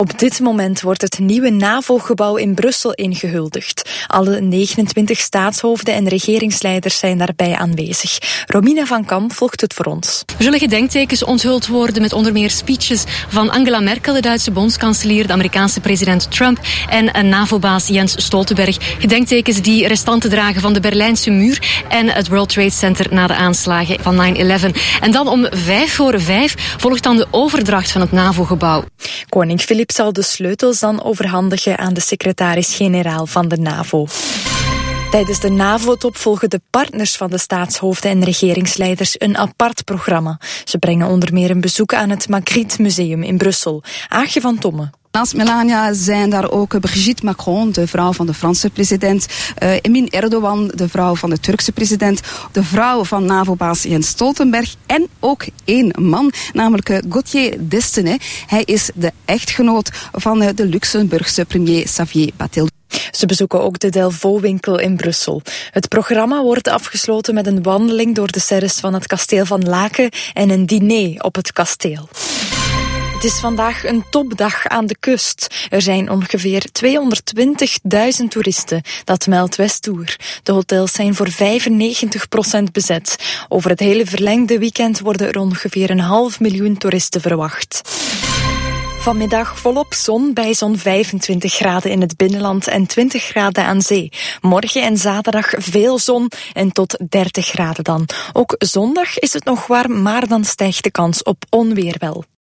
Op dit moment wordt het nieuwe NAVO-gebouw in Brussel ingehuldigd. Alle 29 staatshoofden en regeringsleiders zijn daarbij aanwezig. Romina van Kamp volgt het voor ons. Er zullen gedenktekens onthuld worden met onder meer speeches van Angela Merkel, de Duitse bondskanselier, de Amerikaanse president Trump en NAVO-baas Jens Stoltenberg. Gedenktekens die restanten dragen van de Berlijnse muur en het World Trade Center na de aanslagen van 9/11. En dan om 5:45 volgt dan de overdracht van het NAVO-gebouw. Koning Filip zal de sleutels dan overhandigen aan de secretaris-generaal van de NAVO. Tijdens de NAVO-top volgen de partners van de staatshoofden en regeringsleiders een apart programma. Ze brengen onder meer een bezoek aan het Magritte Museum in Brussel. Aagje van Tomme. Naast Melania zijn daar ook Brigitte Macron, de vrouw van de Franse president, Emin Erdogan, de vrouw van de Turkse president, de vrouw van NAVO-baas Jens Stoltenberg en ook één man, namelijk Gauthier Destene. Hij is de echtgenoot van de Luxemburgse premier Xavier Bettel. Ze bezoeken ook de Delvaux-winkel in Brussel. Het programma wordt afgesloten met een wandeling door de serres van het kasteel van Laken en een diner op het kasteel. Het is vandaag een topdag aan de kust. Er zijn ongeveer 220.000 toeristen, dat meldt Westtour. De hotels zijn voor 95% bezet. Over het hele verlengde weekend worden er ongeveer 500.000 toeristen verwacht. Vanmiddag volop zon bij zo'n 25 graden in het binnenland en 20 graden aan zee. Morgen en zaterdag veel zon en tot 30 graden dan. Ook zondag is het nog warm, maar dan stijgt de kans op onweer wel.